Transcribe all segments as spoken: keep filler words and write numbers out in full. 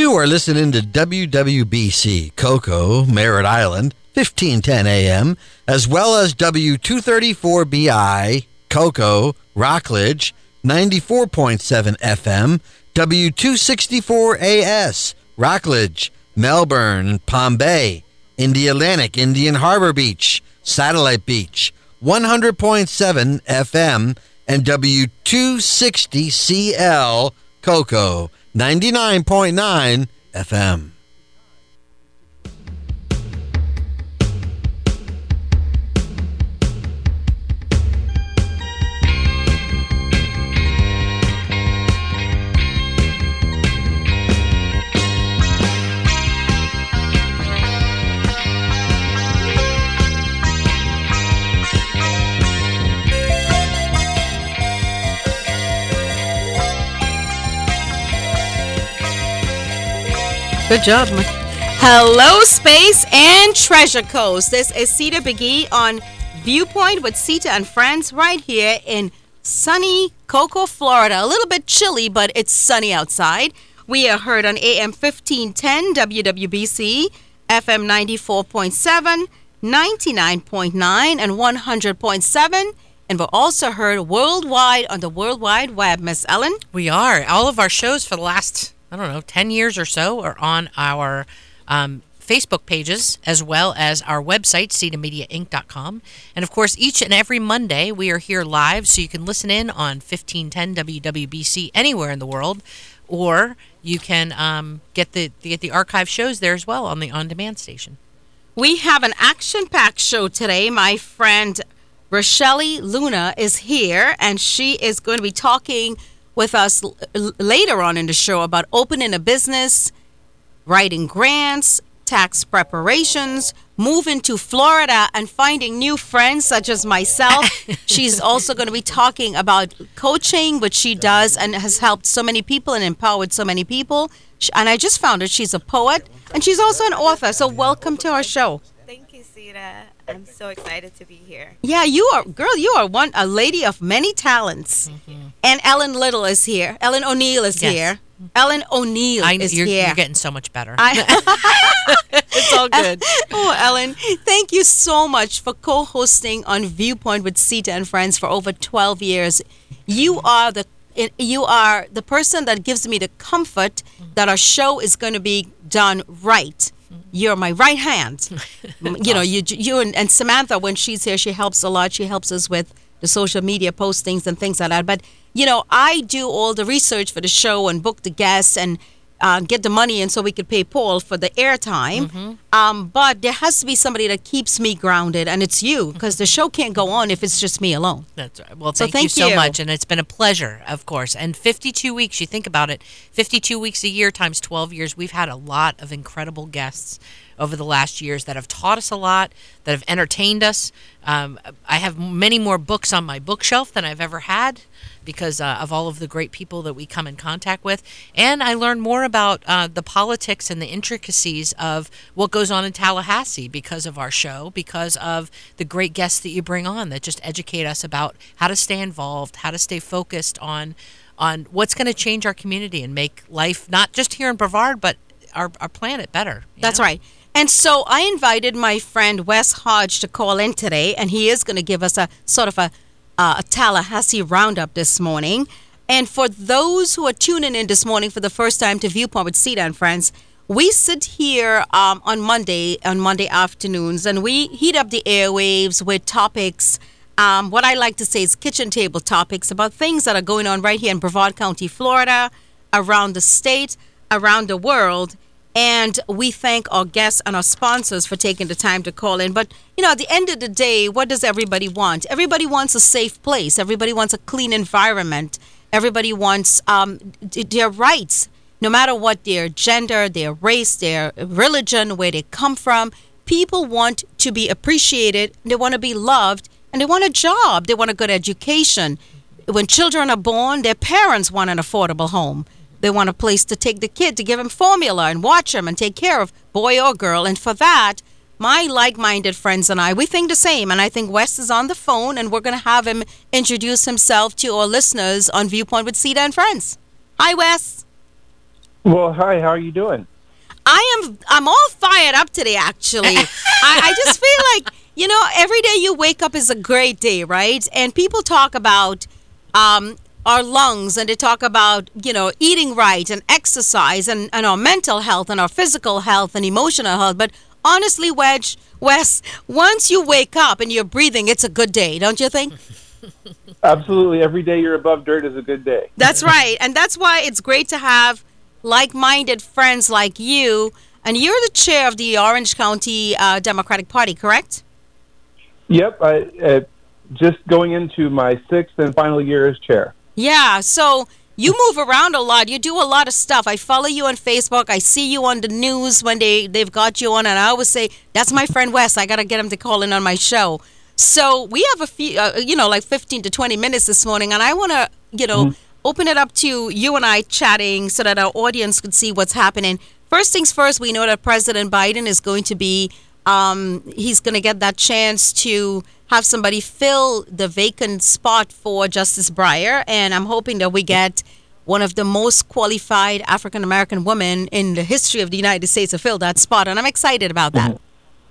You are listening to W W B C Cocoa, Merritt Island, fifteen ten A M, as well as W two thirty-four B I, Cocoa, Rockledge, ninety-four point seven F M, W two sixty-four A S, Rockledge, Melbourne, Palm Bay, Indy Atlantic, Indian Harbor Beach, Satellite Beach, one hundred point seven F M, and W two sixty C L, Cocoa, ninety-nine point nine F M. Good job, man. Hello, Space and Treasure Coast. This is Sita Begee on Viewpoint with Sita and friends right here in sunny Cocoa, Florida. A little bit chilly, but it's sunny outside. We are heard on A M fifteen ten W W B C, F M ninety-four point seven, ninety-nine point nine, and one hundred point seven. And we're also heard worldwide on the World Wide Web, Miss Ellen. We are. All of our shows for the last, I don't know, ten years or so are on our um, Facebook pages as well as our website, sita media inc dot com. And, of course, each and every Monday we are here live, so you can listen in on fifteen ten W W B C anywhere in the world, or you can um, get the get the archive shows there as well on the on-demand station. We have an action-packed show today. My friend Rochelle Luna is here, and she is going to be talking with us l- later on in the show about opening a business, writing grants, tax preparations, moving to Florida and finding new friends such as myself. She's also going to be talking about coaching, which she does and has helped so many people and empowered so many people. And I just found out she's a poet and she's also an author. So welcome to our show. Thank you, Sita. I'm so excited to be here. Yeah, you are, girl, you are one a lady of many talents. Mm-hmm. And Ellen Little is here. Ellen O'Neill is yes. here. Ellen O'Neill I, is you're, here. You're getting so much better. I, it's all good. Oh, Ellen, thank you so much for co-hosting on Viewpoint with Sita and Friends for over twelve years. You are the you are the person that gives me the comfort that our show is going to be done right. You're my right hand. you awesome. know, you you and, and Samantha, when she's here, she helps a lot. She helps us with the social media postings and things like that. But, you know, I do all the research for the show and book the guests and uh, get the money in so we could pay Paul for the airtime. Mm-hmm. Um, but there has to be somebody that keeps me grounded, and it's you, because the show can't go on if it's just me alone. That's right. Well, so thank, thank you so you. much, and it's been a pleasure, of course. And fifty-two weeks, you think about it, fifty-two weeks a year times twelve years, we've had a lot of incredible guests over the last years that have taught us a lot, that have entertained us. Um, I have many more books on my bookshelf than I've ever had because uh, of all of the great people that we come in contact with. And I learn more about uh, the politics and the intricacies of what goes on in Tallahassee because of our show, because of the great guests that you bring on that just educate us about how to stay involved, how to stay focused on on what's going to change our community and make life, not just here in Brevard, but our, our planet better. That's know? right. And so I invited my friend Wes Hodge to call in today, and he is going to give us a sort of a, uh, a Tallahassee roundup this morning. And for those who are tuning in this morning for the first time to Viewpoint with Sita and Friends, we sit here um, on Monday, on Monday afternoons, and we heat up the airwaves with topics, um, what I like to say is kitchen table topics about things that are going on right here in Brevard County, Florida, around the state, around the world. And we thank our guests and our sponsors for taking the time to call in. But, you know, at the end of the day, what does everybody want? Everybody wants a safe place. Everybody wants a clean environment. Everybody wants um, their rights, no matter what their gender, their race, their religion, where they come from. People want to be appreciated. They want to be loved. And they want a job. They want a good education. When children are born, their parents want an affordable home. They want a place to take the kid, to give him formula and watch him and take care of boy or girl. And for that, my like-minded friends and I, we think the same. And I think Wes is on the phone, and we're going to have him introduce himself to our listeners on Viewpoint with Sita and Friends. Hi, Wes. Well, hi. How are you doing? I am. I'm all fired up today. Actually, I, I just feel like you know, every day you wake up is a great day, right? And people talk about um, our lungs, and they talk about you know eating right and exercise, and, and our mental health and our physical health and emotional health. But honestly, Wedge, Wes, once you wake up and you're breathing, it's a good day, don't you think? Absolutely. Every day you're above dirt is a good day. That's right. And that's why it's great to have like-minded friends like you. And you're the chair of the Orange County uh, Democratic Party, correct? Yep. I, uh, just going into my sixth and final year as chair. Yeah. So you move around a lot. You do a lot of stuff. I follow you on Facebook. I see you on the news when they, they've got you on. And I always say, that's my friend Wes. I got to get him to call in on my show. So we have a few, uh, you know, like fifteen to twenty minutes this morning. And I want to, you know, mm-hmm. open it up to you and I chatting so that our audience could see what's happening. First things first, we know that President Biden is going to be, um, he's going to get that chance to have somebody fill the vacant spot for Justice Breyer. And I'm hoping that we get one of the most qualified African-American women in the history of the United States to fill that spot. And I'm excited about that. Mm-hmm.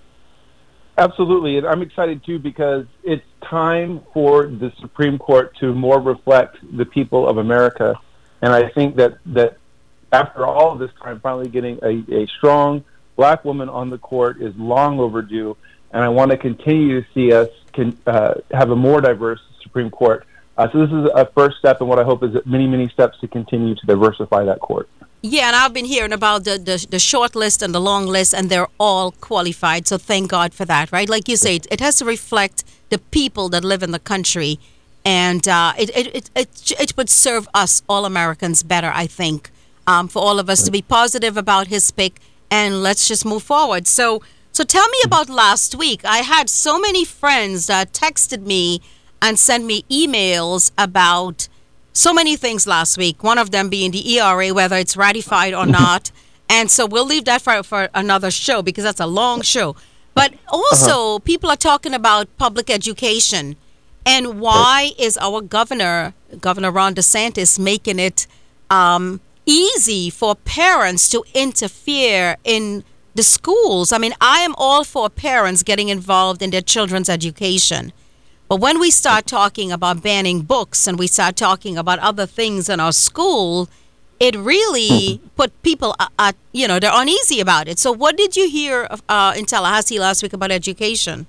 Absolutely. And I'm excited, too, because it's time for the Supreme Court to more reflect the people of America. And I think that, that after all of this time, finally getting a, a strong black woman on the court is long overdue. And I want to continue to see us can, uh, have a more diverse Supreme Court. Uh, so this is a first step in what I hope is many, many steps to continue to diversify that court. Yeah, and I've been hearing about the, the, the short list and the long list, and they're all qualified. So thank God for that, right? Like you say, it has to reflect the people that live in the country. And uh, it, it, it, it, it would serve us, all Americans, better, I think, um, for all of us to be positive about his pick. And let's just move forward. So, so tell me about last week. I had so many friends that texted me and sent me emails about so many things last week, one of them being the E R A, whether it's ratified or not. And so we'll leave that for, for another show because that's a long show. But also, uh-huh. people are talking about public education and why is our governor, Governor Ron DeSantis, making it um, easy for parents to interfere in the schools. I mean, I am all for parents getting involved in their children's education. But when we start talking about banning books and we start talking about other things in our school, it really put people, uh, uh, you know, they're uneasy about it. So what did you hear uh, in Tallahassee last week about education?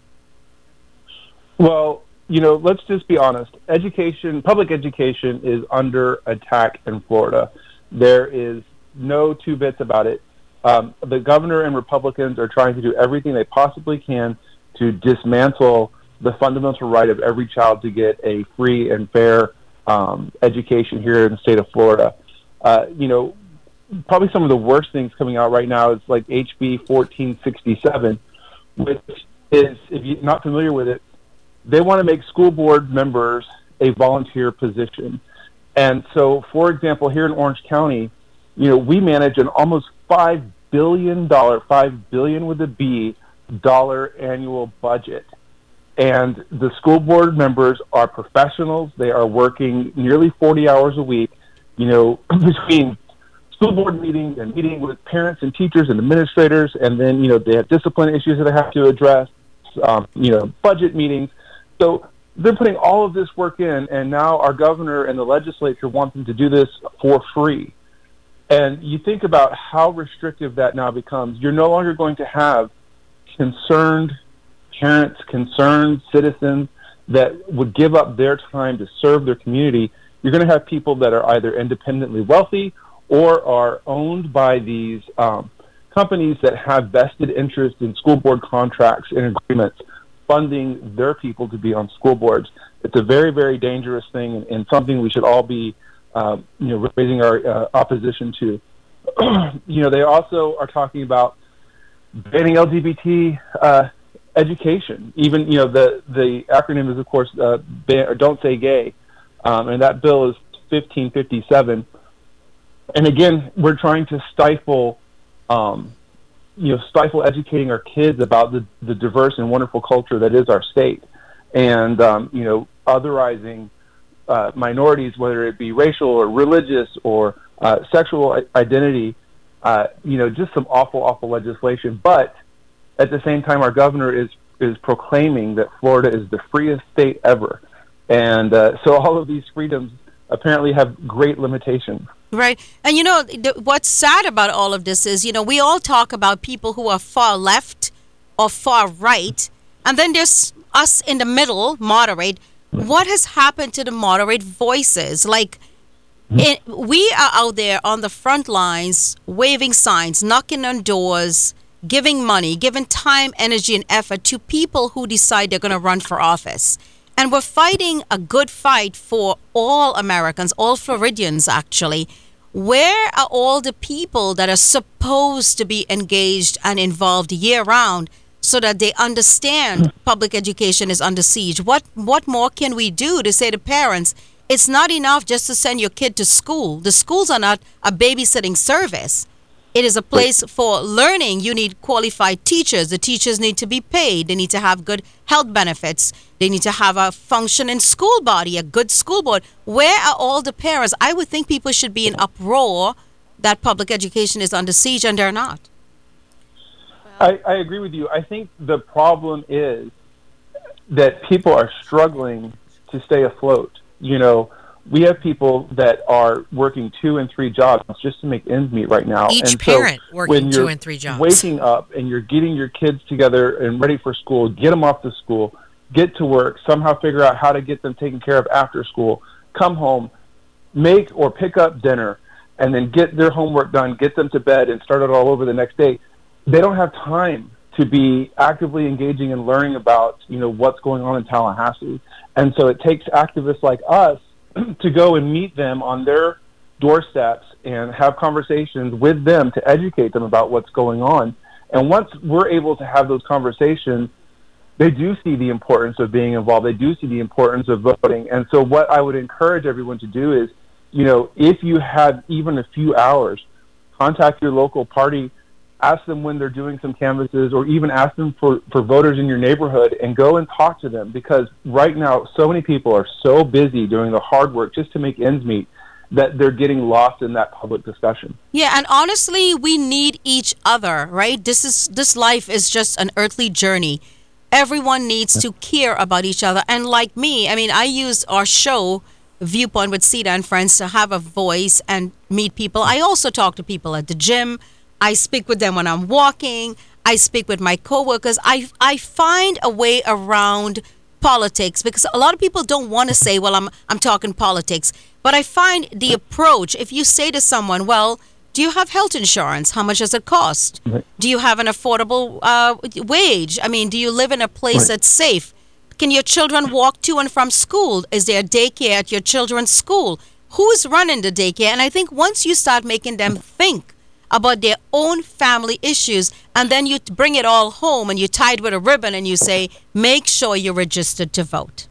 Well, you know, let's just be honest. Education, public education is under attack in Florida. There is no two bits about it. Um, the governor and Republicans are trying to do everything they possibly can to dismantle the fundamental right of every child to get a free and fair um, education here in the state of Florida. Uh, you know, probably some of the worst things coming out right now is like H B fourteen sixty-seven, which is, if you're not familiar with it, they want to make school board members a volunteer position. And so, for example, here in Orange County, you know, we manage an almost five billion dollars, five billion dollars with a B, dollar annual budget. And the school board members are professionals. They are working nearly forty hours a week, you know, between school board meetings and meeting with parents and teachers and administrators. And then, you know, they have discipline issues that they have to address, um, you know, budget meetings. So they're putting all of this work in, and now our governor and the legislature want them to do this for free. And you think about how restrictive that now becomes. You're no longer going to have concerned parents, concerned citizens that would give up their time to serve their community. You're going to have people that are either independently wealthy or are owned by these um, companies that have vested interest in school board contracts and agreements, funding their people to be on school boards. It's a very, very dangerous thing, and, and something we should all be, uh, you know, raising our uh, opposition to. You know, they also are talking about banning L G B T uh, education. Even, you know, the the acronym is, of course, uh, ban, or Don't Say Gay, um, and that bill is fifteen fifty-seven. And again, we're trying to stifle, um, you know, stifle educating our kids about the, the diverse and wonderful culture that is our state, and um, you know, otherizing uh, minorities, whether it be racial or religious or uh, sexual identity. Uh, you know, just some awful, awful legislation. But at the same time, our governor is is proclaiming that Florida is the freest state ever. And uh, so all of these freedoms apparently have great limitations. Right. And, you know, the, what's sad about all of this is, you know, we all talk about people who are far left or far right. And then there's us in the middle, moderate. What has happened to the moderate voices? Like, it, we are out there on the front lines, waving signs, knocking on doors, giving money, giving time, energy, and effort to people who decide they're going to run for office. And we're fighting a good fight for all Americans, all Floridians, actually. Where are all the people that are supposed to be engaged and involved year-round so that they understand public education is under siege? What what more can we do to say to parents, it's not enough just to send your kid to school. The schools are not a babysitting service. It is a place for learning. You need qualified teachers. The teachers need to be paid. They need to have good health benefits. They need to have a functioning school body, a good school board. Where are all the parents? I would think people should be in uproar that public education is under siege, and they're not. I, I agree with you. I think the problem is that people are struggling to stay afloat. You know, we have people that are working two and three jobs just to make ends meet right now. Each and parent so working when two you're and three jobs. waking up and you're getting your kids together and ready for school, get them off to school, get to work, somehow figure out how to get them taken care of after school, come home, make or pick up dinner, and then get their homework done, get them to bed, and start it all over the next day. They don't have time to be actively engaging and learning about, you know, what's going on in Tallahassee. And so it takes activists like us to go and meet them on their doorsteps and have conversations with them to educate them about what's going on. And once we're able to have those conversations, they do see the importance of being involved. They do see the importance of voting. And so what I would encourage everyone to do is, you know, if you have even a few hours, contact your local party, ask them when they're doing some canvases, or even ask them for, for voters in your neighborhood, and go and talk to them. Because right now, so many people are so busy doing the hard work just to make ends meet that they're getting lost in that public discussion. Yeah, and honestly, we need each other, right? This is this life is just an earthly journey. Everyone needs to care about each other. And like me, I mean, I use our show, Viewpoint with Sita and Friends, to have a voice and meet people. I also talk to people at the gym. I speak with them when I'm walking. I speak with my coworkers. I I find a way around politics because a lot of people don't want to say, well, I'm I'm talking politics. But I find the approach, if you say to someone, well, do you have health insurance? How much does it cost? Right. Do you have an affordable uh, wage? I mean, do you live in a place right. that's safe? Can your children walk to and from school? Is there a daycare at your children's school? Who's running the daycare? And I think once you start making them think about their own family issues, and then you bring it all home and you tie it with a ribbon and you say, make sure you're registered to vote.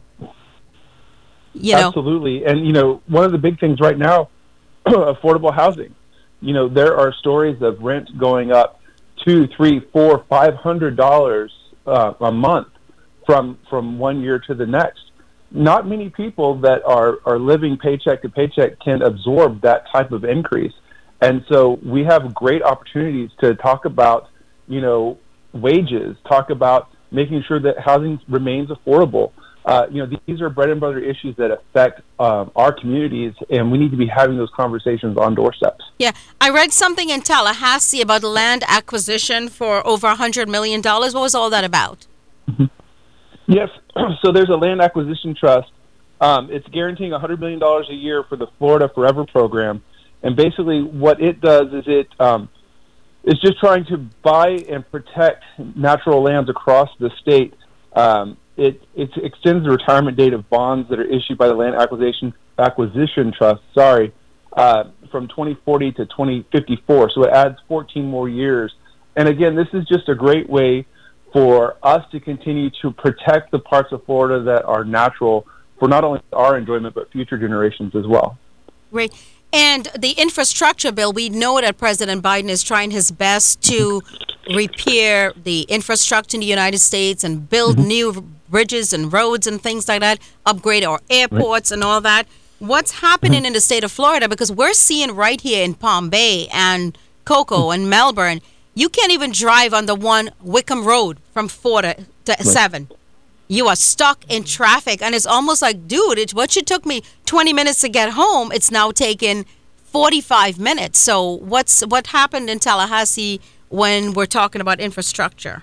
You know? Absolutely. And, you know, one of the big things right now, affordable housing. You know, there are stories of rent going up two, three, four, five hundred dollars uh, a month from from one year to the next. Not many people that are, are living paycheck to paycheck can absorb that type of increase. And so we have great opportunities to talk about, you know, wages, talk about making sure that housing remains affordable. Uh, you know, these are bread and butter issues that affect um, our communities, and we need to be having those conversations on doorsteps. Yeah, I read something in Tallahassee about land acquisition for over one hundred million dollars. What was all that about? Mm-hmm. Yes, so there's a land acquisition trust. Um, it's guaranteeing one hundred million dollars a year for the Florida Forever program. And basically what it does is it um, is just trying to buy and protect natural lands across the state. Um, it, it extends the retirement date of bonds that are issued by the Land Acquisition Acquisition Trust, sorry, uh, from twenty forty to twenty fifty-four. So it adds fourteen more years. And again, this is just a great way for us to continue to protect the parts of Florida that are natural for not only our enjoyment, but future generations as well. Great. And the infrastructure bill, we know that President Biden is trying his best to repair the infrastructure in the United States and build mm-hmm. new bridges and roads and things like that, upgrade our airports right. and all that. What's happening mm-hmm. in the state of Florida? Because we're seeing right here in Palm Bay and Cocoa and Melbourne, you can't even drive on the one Wickham Road from four to, to right. seven. You are stuck in traffic, and it's almost like, dude, it's what you took me twenty minutes to get home. It's now taking forty-five minutes. So what's what happened in Tallahassee when we're talking about infrastructure?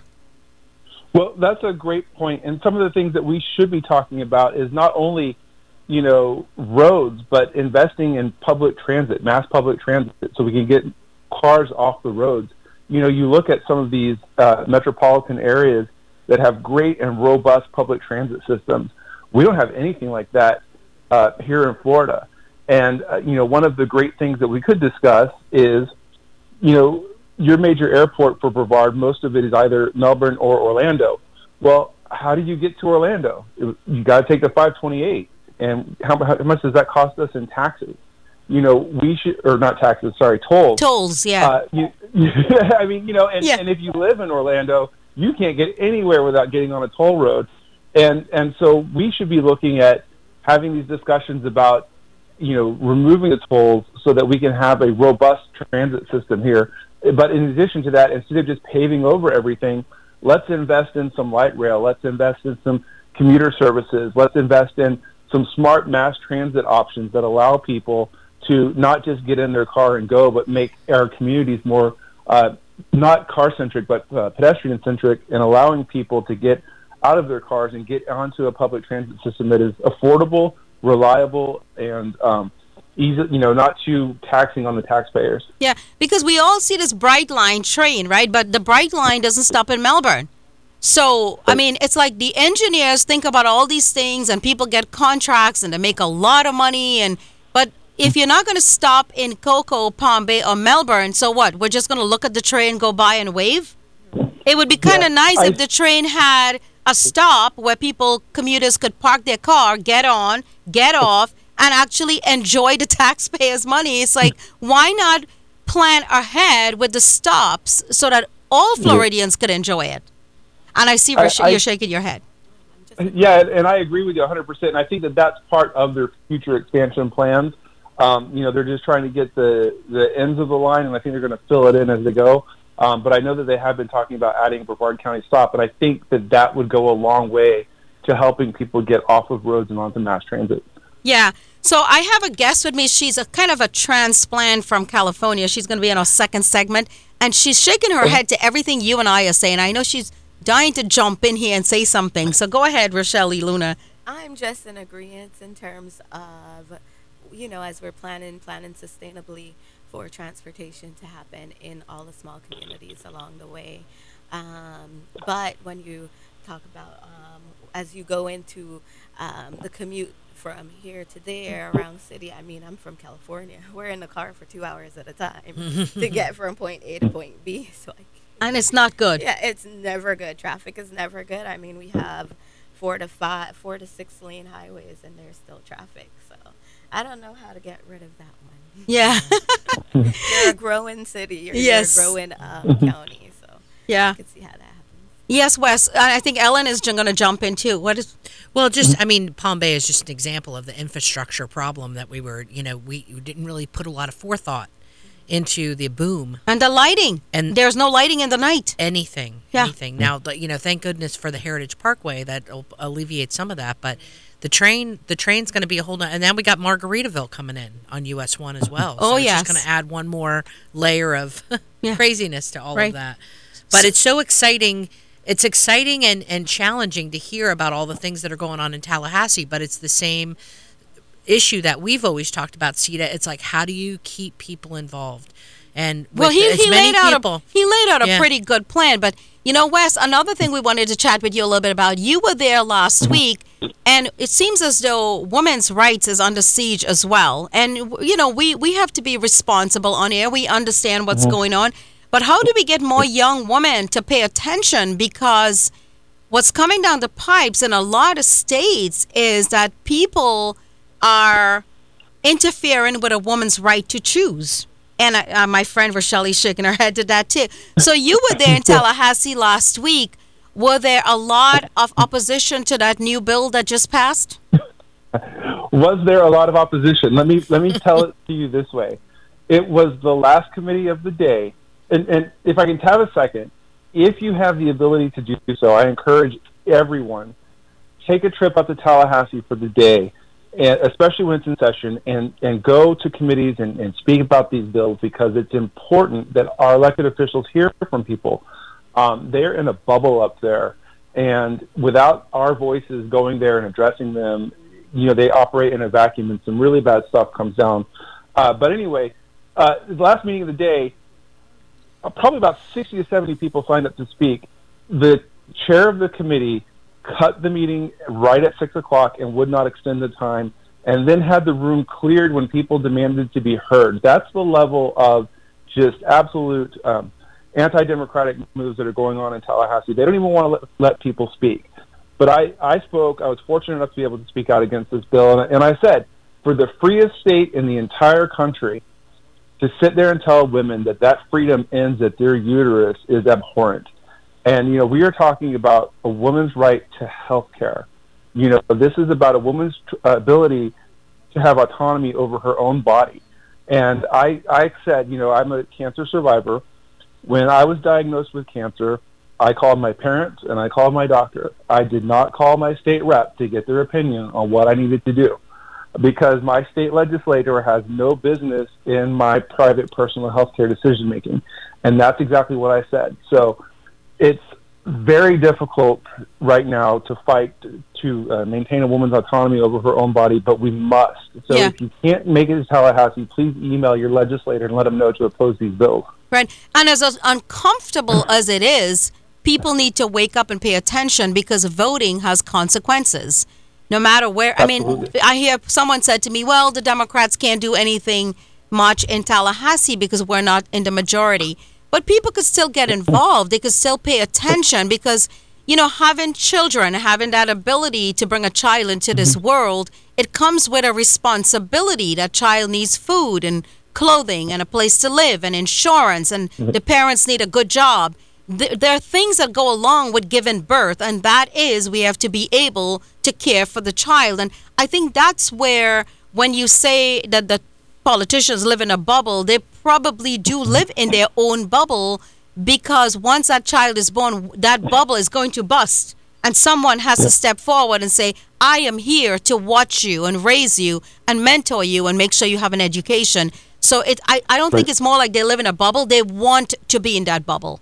Well, that's a great point. And some of the things that we should be talking about is not only, you know, roads, but investing in public transit, mass public transit, so we can get cars off the roads. You know, you look at some of these uh, metropolitan areas that have great and robust public transit systems. We don't have anything like that uh, here in Florida. And, uh, you know, one of the great things that we could discuss is, you know, your major airport for Brevard, most of it is either Melbourne or Orlando. Well, how do you get to Orlando? It, you got to take the five twenty-eight. And how, how much does that cost us in taxes? You know, we should, or not taxes, sorry, tolls. Tolls, yeah. Uh, you, I mean, you know, and, yeah. and if you live in Orlando, you can't get anywhere without getting on a toll road. And and so we should be looking at having these discussions about, you know, removing the tolls so that we can have a robust transit system here. But in addition to that, instead of just paving over everything, let's invest in some light rail. Let's invest in some commuter services. Let's invest in some smart mass transit options that allow people to not just get in their car and go, but make our communities more uh, not car-centric, but uh, pedestrian-centric, and allowing people to get out of their cars and get onto a public transit system that is affordable, reliable, and um, easy, you know, not too taxing on the taxpayers. Yeah, because we all see this Bright Line train, right? But the Bright Line doesn't stop in Melbourne. So, I mean, it's like the engineers think about all these things, and people get contracts, and they make a lot of money, and but if you're not going to stop in Cocoa, Palm Bay, or Melbourne, so what? We're just going to look at the train, go by, and wave? It would be kind of yeah, nice I, if the train had a stop where people, commuters, could park their car, get on, get off, and actually enjoy the taxpayers' money. It's like, why not plan ahead with the stops so that all Floridians could enjoy it? And I see I, you're I, shaking your head. Yeah, and I agree with you one hundred percent. And I think that that's part of their future expansion plans. Um, you know, they're just trying to get the, the ends of the line, and I think they're going to fill it in as they go. Um, but I know that they have been talking about adding a Brevard County stop, and I think that that would go a long way to helping people get off of roads and onto mass transit. Yeah. So I have a guest with me. She's a kind of a transplant from California. She's going to be in our second segment, and she's shaking her head to everything you and I are saying. I know she's dying to jump in here and say something. So go ahead, Rochelle Luna. I'm just in agreement in terms of, you know, as we're planning, planning sustainably for transportation to happen in all the small communities along the way. Um, but when you talk about, um, as you go into um, the commute from here to there around city, I mean, I'm from California. We're in the car for two hours at a time to get from point A to point B. So I And it's not good. Yeah, it's never good. Traffic is never good. I mean, we have four to five, four to six lane highways, and there's still traffic. So I don't know how to get rid of that one. Yeah. You're a growing city. You're, yes. you're a growing um, county. So yeah, I can see how that happens. Yes, Wes. I think Ellen is going to jump in too. What is? Well, just I mean, Palm Bay is just an example of the infrastructure problem that we were. You know, we didn't really put a lot of forethought into the boom and the lighting, and there's no lighting in the night. Anything, yeah. anything. Now, you know, thank goodness for the Heritage Parkway that will alleviate some of that. But the train, the train's going to be a whole. And then we got Margaritaville coming in on U S one as well. Oh so it's yes, just going to add one more layer of yeah. craziness to all right. of that. But so, it's so exciting. It's exciting and, and challenging to hear about all the things that are going on in Tallahassee. But it's the same issue that we've always talked about, Sita. It's like, how do you keep people involved? And with well, he, as he many laid out people, a, he laid out a yeah. pretty good plan. But you know, Wes, another thing we wanted to chat with you a little bit about. You were there last week, and it seems as though women's rights is under siege as well. And you know, we we have to be responsible on air. We understand what's mm-hmm. going on, but how do we get more young women to pay attention? Because what's coming down the pipes in a lot of states is that people are interfering with a woman's right to choose. And uh, my friend Rochelle is shaking her head to that too. So you were there in Tallahassee last week. Were there a lot of opposition to that new bill that just passed? Was there a lot of opposition? Let me let me tell it to you this way. It was the last committee of the day. And, and if I can have a second, if you have the ability to do so, I encourage everyone, take a trip up to Tallahassee for the day, and especially when it's in session, and, and go to committees and, and speak about these bills, because it's important that our elected officials hear from people. Um, they're in a bubble up there, and without our voices going there and addressing them, you know, they operate in a vacuum, and some really bad stuff comes down. Uh, but anyway, uh, the last meeting of the day, uh, probably about sixty to seventy people signed up to speak. The chair of the committee cut the meeting right at six o'clock and would not extend the time, and then had the room cleared when people demanded to be heard. That's the level of just absolute um, anti-democratic moves that are going on in Tallahassee. They don't even want to let, let people speak. But I, I spoke. I was fortunate enough to be able to speak out against this bill, and, and I said, for the freest state in the entire country to sit there and tell women that that freedom ends at their uterus is abhorrent. And, you know, we are talking about a woman's right to health care. You know, this is about a woman's uh, ability to have autonomy over her own body. And I, I said, you know, I'm a cancer survivor. When I was diagnosed with cancer, I called my parents and I called my doctor. I did not call my state rep to get their opinion on what I needed to do, because my state legislator has no business in my private personal health care decision making. And that's exactly what I said. So it's very difficult right now to fight to uh, maintain a woman's autonomy over her own body, but we must. So Yeah. if you can't make it to Tallahassee, please email your legislator and let them know to oppose these bills. Right. And as, as uncomfortable as it is, people need to wake up and pay attention, because voting has consequences. No matter where, I mean, Absolutely. I hear someone said to me, well, the Democrats can't do anything much in Tallahassee because we're not in the majority. But people could still get involved. They could still pay attention, because, you know, having children, having that ability to bring a child into this world, it comes with a responsibility. That child needs food and clothing and a place to live and insurance, and the parents need a good job. Th- there are things that go along with giving birth, and that is, we have to be able to care for the child. And I think that's where, when you say that the politicians live in a bubble, they probably do live in their own bubble, because once that child is born, that bubble is going to bust. And someone has to step forward and say, I am here to watch you and raise you and mentor you and make sure you have an education. So it, I, I don't think it's more like they live in a bubble. They want to be in that bubble.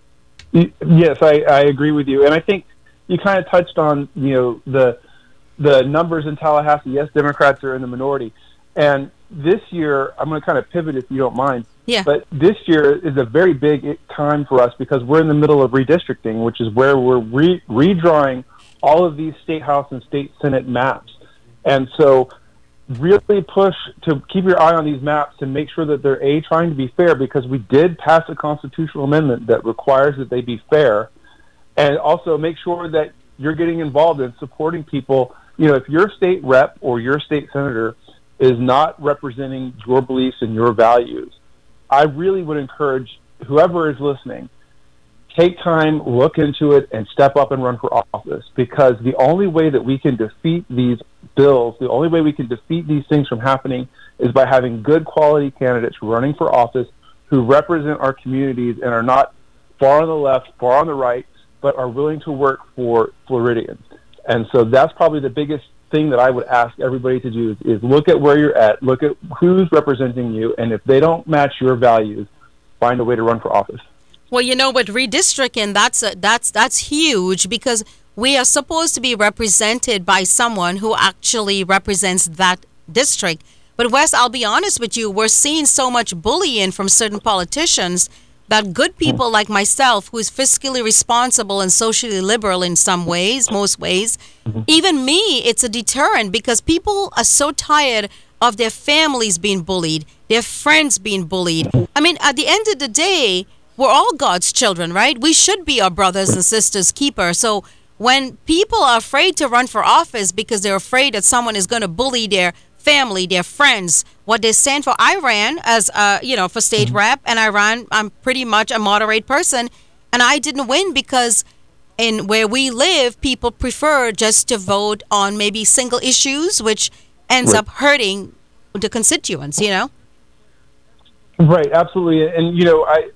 Yes, I, I agree with you. And I think you kind of touched on, you know, the the numbers in Tallahassee. Yes, Democrats are in the minority. And this year, I'm going to kind of pivot if you don't mind. Yeah. But this year is a very big time for us, because we're in the middle of redistricting, which is where we're re- redrawing all of these state house and state senate maps. And so really push to keep your eye on these maps and make sure that they're, A, trying to be fair, because we did pass a constitutional amendment that requires that they be fair, and also make sure that you're getting involved in supporting people. You know, if your state rep or your state senator is not representing your beliefs and your values, I really would encourage whoever is listening, take time, look into it, and step up and run for office, because the only way that we can defeat these bills, the only way we can defeat these things from happening, is by having good quality candidates running for office who represent our communities and are not far on the left, far on the right, but are willing to work for Floridians. And so that's probably the biggest thing that I would ask everybody to do, is, is look at where you're at, look at who's representing you, and if they don't match your values, find a way to run for office. Well, you know, with redistricting, that's a, that's that's huge, because we are supposed to be represented by someone who actually represents that district. But Wes, I'll be honest with you, we're seeing so much bullying from certain politicians that good people like myself, who is fiscally responsible and socially liberal in some ways, most ways, even me, it's a deterrent, because people are so tired of their families being bullied, their friends being bullied. I mean, at the end of the day, we're all God's children, right? We should be our brothers and sisters' keeper. So when people are afraid to run for office because they're afraid that someone is going to bully their family, their friends, what they stand for. I ran as, uh, you know, for state rep, and I ran, I'm pretty much a moderate person, and I didn't win because in where we live, people prefer just to vote on maybe single issues, which ends Right. up hurting the constituents, you know? Right, absolutely. And, you know, I,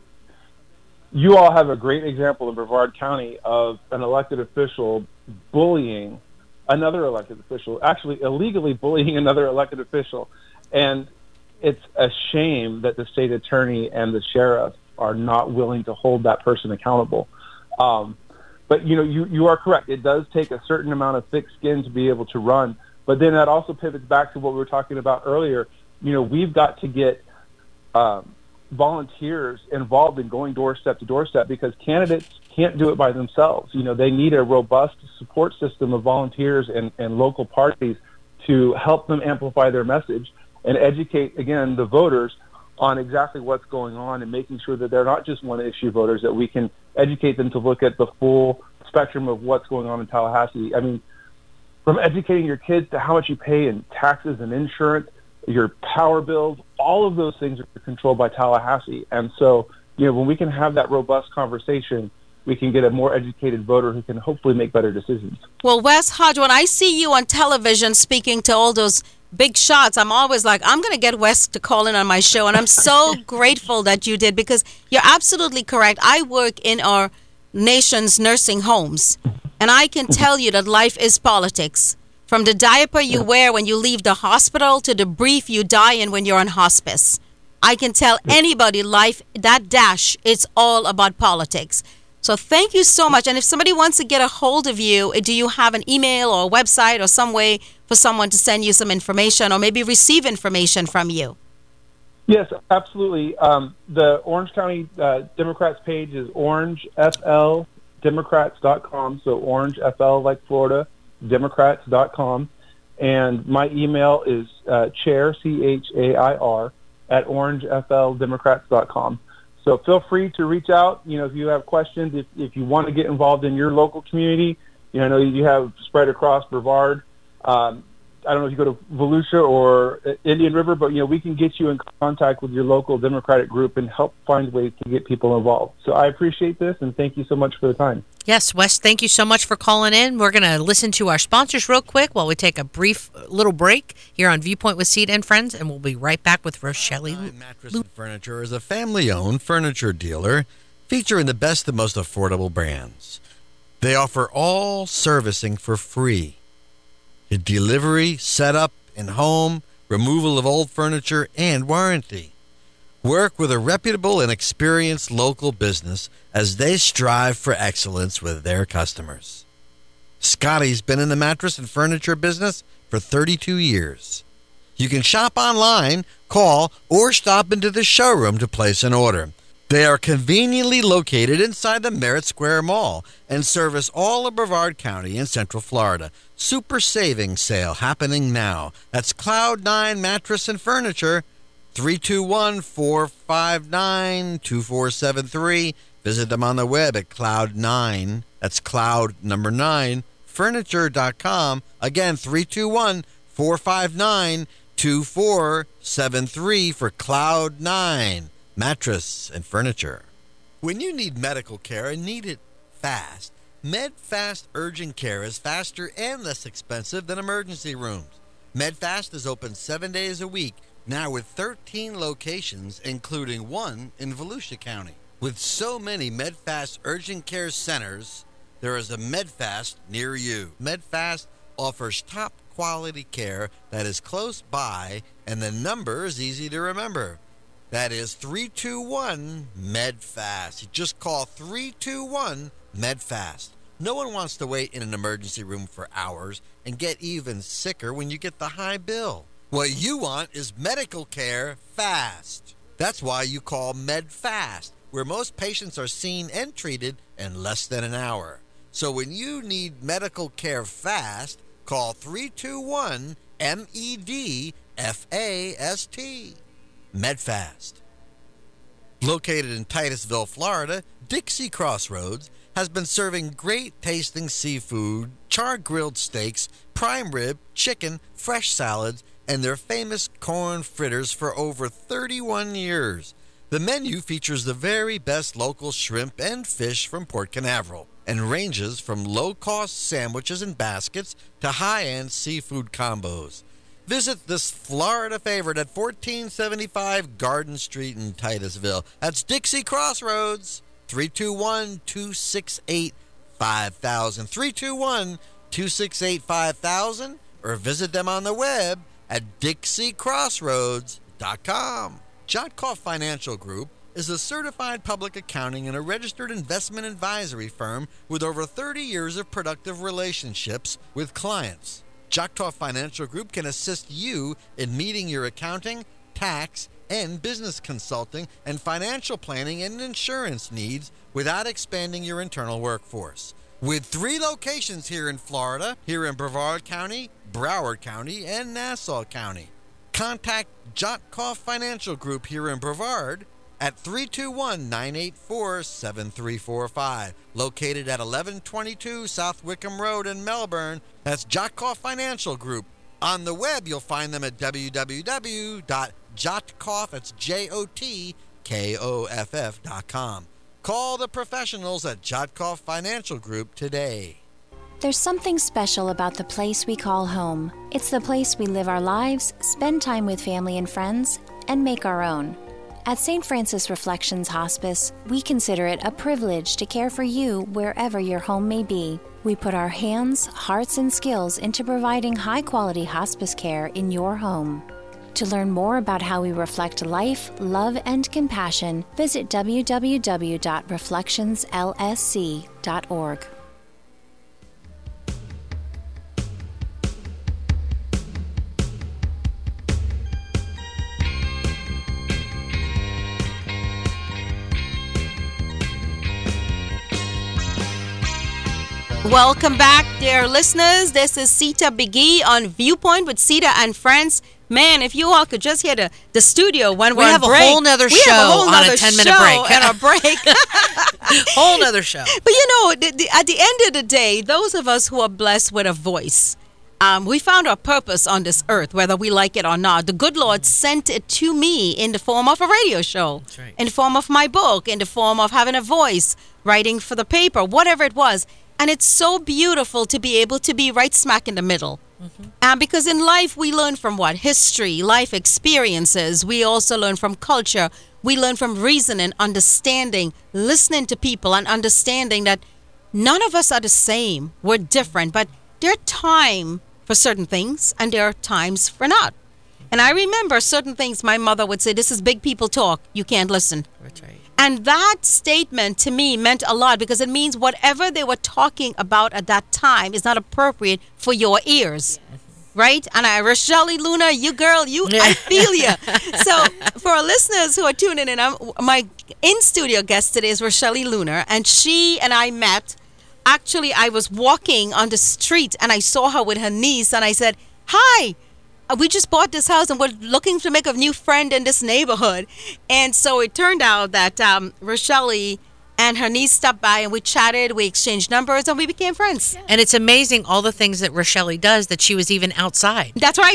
you all have a great example in Brevard County of an elected official bullying another elected official, actually illegally bullying another elected official. And it's a shame that the state attorney and the sheriff are not willing to hold that person accountable. Um, but, you know, you, you are correct. It does take a certain amount of thick skin to be able to run. But then that also pivots back to what we were talking about earlier. You know, we've got to get um, volunteers involved in going doorstep to doorstep, because candidates can't do it by themselves. You know, they need a robust support system of volunteers and, and local parties to help them amplify their message and educate, again, the voters on exactly what's going on, and making sure that they're not just one-issue voters, that we can educate them to look at the full spectrum of what's going on in Tallahassee. I mean, from educating your kids to how much you pay in taxes and insurance, your power bills, all of those things are controlled by Tallahassee. And so, you know, when we can have that robust conversation, we can get a more educated voter who can hopefully make better decisions. Well, Wes Hodge, when I see you on television speaking to all those big shots, I'm always like, I'm going to get Wes to call in on my show. And I'm so grateful that you did, because you're absolutely correct. I work in our nation's nursing homes, and I can tell you that life is politics. From the diaper you wear when you leave the hospital to the brief you die in when you're on hospice. I can tell anybody life, that dash, it's all about politics. So thank you so much. And if somebody wants to get a hold of you, do you have an email or a website or some way for someone to send you some information or maybe receive information from you? Yes, absolutely. Um, the Orange County uh, Democrats page is orange f l democrats dot com. So Orange F L like Florida, democrats dot com. And my email is uh, chair, C H A I R, at orange f l democrats dot com. So feel free to reach out. You know, if you have questions, if, if you want to get involved in your local community, you know, I know you have spread across Brevard. Um, I don't know if you go to Volusia or Indian River, but, you know, we can get you in contact with your local Democratic group and help find ways to get people involved. So I appreciate this, and thank you so much for the time. Yes, Wes, thank you so much for calling in. We're going to listen to our sponsors real quick while we take a brief little break here on Viewpoint with Sita and Friends, and we'll be right back with Rochelle. Mattress and Furniture is a family-owned furniture dealer featuring the best and most affordable brands. They offer all servicing for free. Delivery, setup, and home, removal of old furniture, and warranty. Work with a reputable and experienced local business as they strive for excellence with their customers. Scotty's been in the mattress and furniture business for thirty-two years. You can shop online, call, or stop into the showroom to place an order. They are conveniently located inside the Merritt Square Mall and service all of Brevard County in Central Florida. Super savings sale happening now. That's Cloud nine Mattress and Furniture, three two one, four five nine, two four seven three. Visit them on the web at Cloud nine, that's Cloud number nine, furniture dot com. Again, three two one, four five nine, two four seven three for Cloud nine Mattress and Furniture. When you need medical care and need it fast, MedFast Urgent Care is faster and less expensive than emergency rooms. MedFast is open seven days a week, now with thirteen locations, including one in Volusia County. With so many MedFast Urgent Care centers, there is a MedFast near you. MedFast offers top quality care that is close by, and the number is easy to remember. That is three two one, MedFast. You just call three two one, MedFast. No one wants to wait in an emergency room for hours and get even sicker when you get the high bill. What you want is medical care fast. That's why you call MedFast, where most patients are seen and treated in less than an hour. So when you need medical care fast, call three two one, M E D F A S T. MedFast. Located in Titusville, Florida, Dixie Crossroads has been serving great tasting seafood, char-grilled steaks, prime rib, chicken, fresh salads, and their famous corn fritters for over thirty-one years. The menu features the very best local shrimp and fish from Port Canaveral and ranges from low-cost sandwiches and baskets to high-end seafood combos. Visit this Florida favorite at fourteen seventy-five Garden Street in Titusville. That's Dixie Crossroads. three two one, two six eight, five thousand. three two one, two six eight, five thousand. Or visit them on the web at dixie crossroads dot com. Jotkoff Financial Group is a certified public accounting and a registered investment advisory firm with over thirty years of productive relationships with clients. Jotkoff Financial Group can assist you in meeting your accounting, tax, and business consulting and financial planning and insurance needs without expanding your internal workforce. With three locations here in Florida, here in Brevard County, Broward County, and Nassau County. Contact Jotkoff Financial Group here in Brevard at three two one, nine eight four, seven three four five, located at eleven twenty-two South Wickham Road in Melbourne. That's Jotkoff Financial Group. On the web, you'll find them at w w w dot jotkoff, that's J O T K O F F dot com. Call the professionals at Jotkoff Financial Group today. There's something special about the place we call home. It's the place we live our lives, spend time with family and friends, and make our own. At Saint Francis Reflections Hospice, we consider it a privilege to care for you wherever your home may be. We put our hands, hearts, and skills into providing high-quality hospice care in your home. To learn more about how we reflect life, love, and compassion, visit w w w dot reflections l s c dot org. Welcome back, dear listeners. This is Sita Biggie on Viewpoint with Sita and Friends. Man, if you all could just hear the, the studio when We we're have on a break. whole nother we show have a whole on a nother ten-minute show break. and a break. Whole nother show. But you know, the, the, at the end of the day, those of us who are blessed with a voice, um, we found our purpose on this earth, whether we like it or not. The good Lord sent it to me in the form of a radio show, That's right. in the form of my book, in the form of having a voice, writing for the paper, whatever it was. And it's so beautiful to be able to be right smack in the middle. Mm-hmm. And because in life, we learn from what? History, life experiences. We also learn from culture. We learn from reasoning, understanding, listening to people, and understanding that none of us are the same. We're different. But there are times for certain things, and there are times for not. And I remember certain things my mother would say, this is big people talk. You can't listen. That's right. And that statement to me meant a lot because it means whatever they were talking about at that time is not appropriate for your ears. Yes. Right? And I, Rochelle Luna, you girl, you, I feel you. So for our listeners who are tuning in, I'm, my in-studio guest today is Rochelle Luna, and she and I met. Actually, I was walking on the street and I saw her with her niece and I said, hi. We just bought this house and we're looking to make a new friend in this neighborhood. And so it turned out that um, Rochelle and her niece stopped by and we chatted, we exchanged numbers, and we became friends. And it's amazing all the things that Rochelle does that she was even outside. That's right.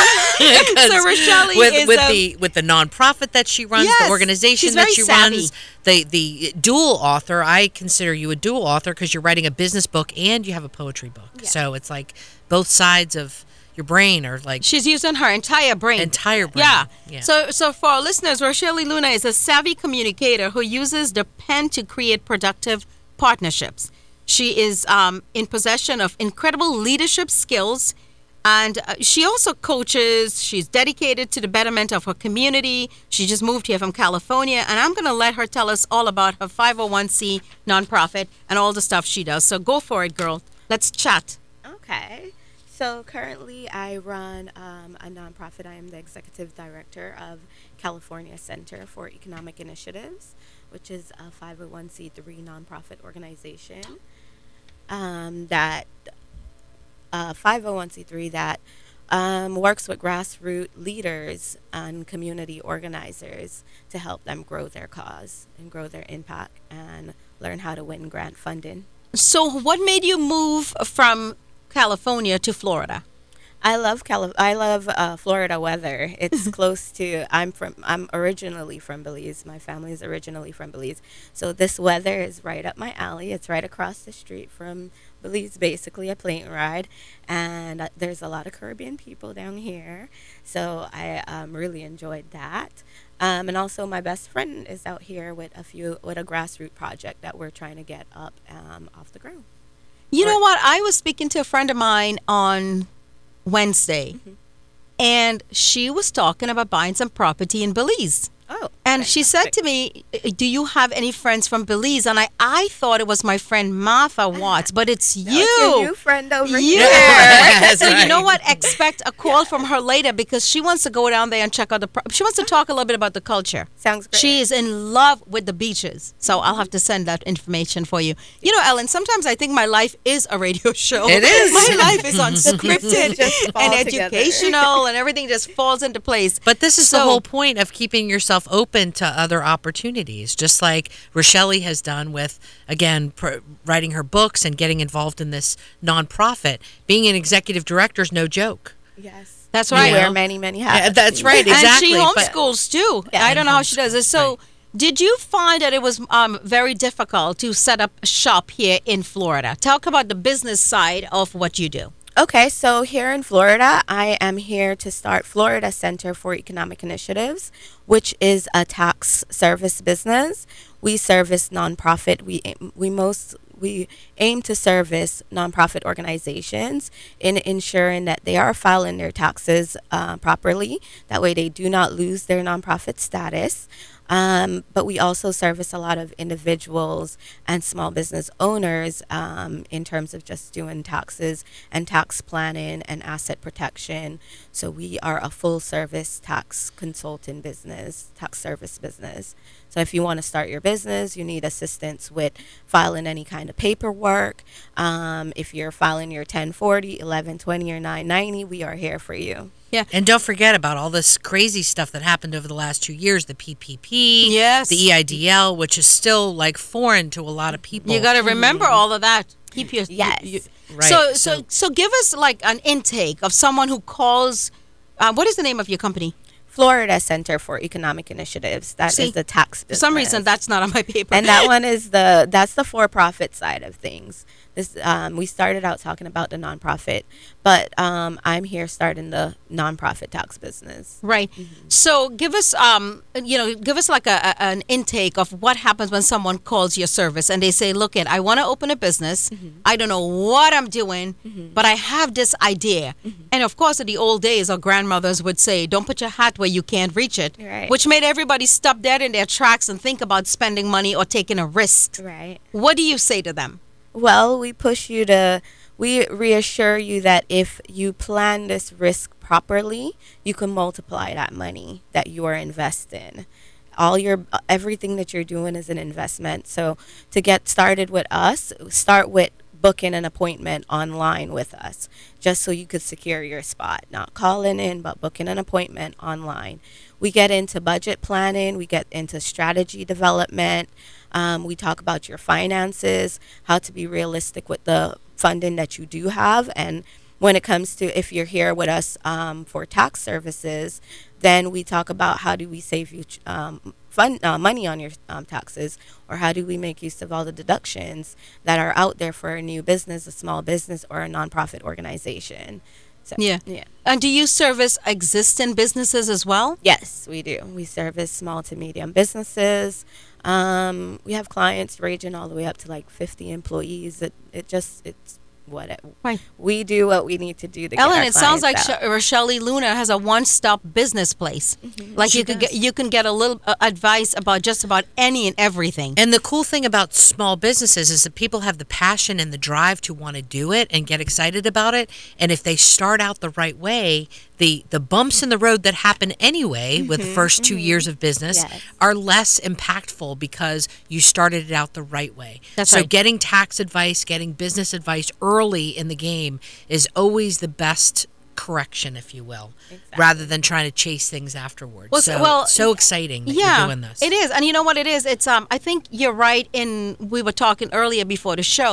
So Rochelle with, is with um, the with the nonprofit that she runs, yes, the organization she's that very she savvy. runs, the the dual author. I consider you a dual author because you're writing a business book and you have a poetry book. Yeah. So it's like both sides of your brain are like she's using her entire brain. entire brain. Yeah. yeah. So, so for our listeners, Rochelle Luna is a savvy communicator who uses the pen to create productive partnerships. She is um, in possession of incredible leadership skills, and uh, she also coaches. She's dedicated to the betterment of her community. She just moved here from California, and I'm going to let her tell us all about her five oh one c nonprofit and all the stuff she does. So go for it, girl. Let's chat. Okay. So currently I run um, a nonprofit. I am the executive director of California Center for Economic Initiatives, which is a five oh one c three nonprofit organization um, that uh, five oh one c three that um, works with grassroots leaders and community organizers to help them grow their cause and grow their impact and learn how to win grant funding. So what made you move from California to Florida? I love Cali- I love uh, Florida weather. It's close to. I'm from. I'm originally from Belize. My family is originally from Belize, so this weather is right up my alley. It's right across the street from Belize, basically a plane ride, and uh, there's a lot of Caribbean people down here. So I um, really enjoyed that. Um, and also, my best friend is out here with a few with a grassroots project that we're trying to get up um, off the ground. You Or- know what? I was speaking to a friend of mine on Wednesday, and she was talking about buying some property in Belize. Oh, And she said to me, "Do you have any friends from Belize?" And I, I thought it was my friend Martha Watts, but it's No, you. it's your new friend over You. here. That's So you know right. what? Expect a call from her later because she wants to go down there and check out the. Pro- she wants to talk a little bit about the culture. Sounds great. She is in love with the beaches, so I'll have to send that information for you. You know, Ellen, sometimes I think my life is a radio show. It is. My life is unscripted Just fall and together. educational, and everything just falls into place. But this is the So- whole point of keeping yourself open to other opportunities, just like Rochelle has done with, again, pr- writing her books and getting involved in this nonprofit. Being an executive director is no joke. Yes. That's You right. wear many, many hats. Yeah, that's right, exactly. And she but- homeschools too. Yeah, I don't and know how she does it. homeschools, So, right. did you find that it was um, very difficult to set up shop here in Florida? Talk about the business side of what you do. Okay, so here in Florida, I am here to start Florida Center for Economic Initiatives, which is a tax service business. We service nonprofit. We aim- we most we aim to service nonprofit organizations in ensuring that they are filing their taxes uh, properly. That way, they do not lose their nonprofit status. Um, but we also service a lot of individuals and small business owners um, in terms of just doing taxes and tax planning and asset protection. So we are a full service tax consulting business, tax service business. So if you want to start your business, you need assistance with filing any kind of paperwork. Um, if you're filing your ten forty, eleven twenty, or nine ninety, we are here for you. Yeah. And don't forget about all this crazy stuff that happened over the last two years, the P P P, Yes. the E I D L, which is still like foreign to a lot of people. You got to remember all of that. Keep your Yes. you- Right, So, so so- so give us like an intake of someone who calls. Uh, what is the name of your company? Florida Center for Economic Initiatives. That is See, the tax For business. some reason, that's not on my paper. and that one is the that's the for-profit side of things. This um, we started out talking about the nonprofit, but um, I'm here starting the nonprofit tax business. Right. So give us, um, you know, give us like a, a an intake of what happens when someone calls your service and they say, "Look, it, I want to open a business. I don't know what I'm doing, but I have this idea." And of course, in the old days, our grandmothers would say, "Don't put your hat where you can't reach it," Right. which made everybody stop dead in their tracks and think about spending money or taking a risk. Right. What do you say to them? Well, we push you to, we reassure you that if you plan this risk properly, you can multiply that money that you are investing. All your, everything that you're doing is an investment. So to get started with us, start with booking an appointment online with us, just so you could secure your spot. Not calling in, but booking an appointment online. We get into budget planning, we get into strategy development. Um, we talk about your finances, how to be realistic with the funding that you do have. And when it comes to if you're here with us um, for tax services, then we talk about how do we save you um, fund, uh, money on your um, taxes, or how do we make use of all the deductions that are out there for a new business, a small business, or a nonprofit organization. So, Yeah. yeah. And do you service existing businesses as well? Yes, we do. We service small to medium businesses. Um, we have clients ranging all the way up to like fifty employees. It it just it's what it, Right. we do what we need to do to Ellen, get our it sounds like clients out. Sh- Rochelle Luna has a one-stop business place. Like She you could does. get, you can get a little uh, advice about just about any and everything. And the cool thing about small businesses is that people have the passion and the drive to want to do it and get excited about it. And if they start out the right way, the, the bumps in the road that happen anyway with the first two years of business Yes. are less impactful because you started it out the right way. That's so right. getting tax advice, getting business advice early in the game is always the best correction, if you will, rather than trying to chase things afterwards. Well, so, well, so exciting that yeah, you're doing this. it is. And you know what it is? It's um. I think you're right. In we were talking earlier before the show.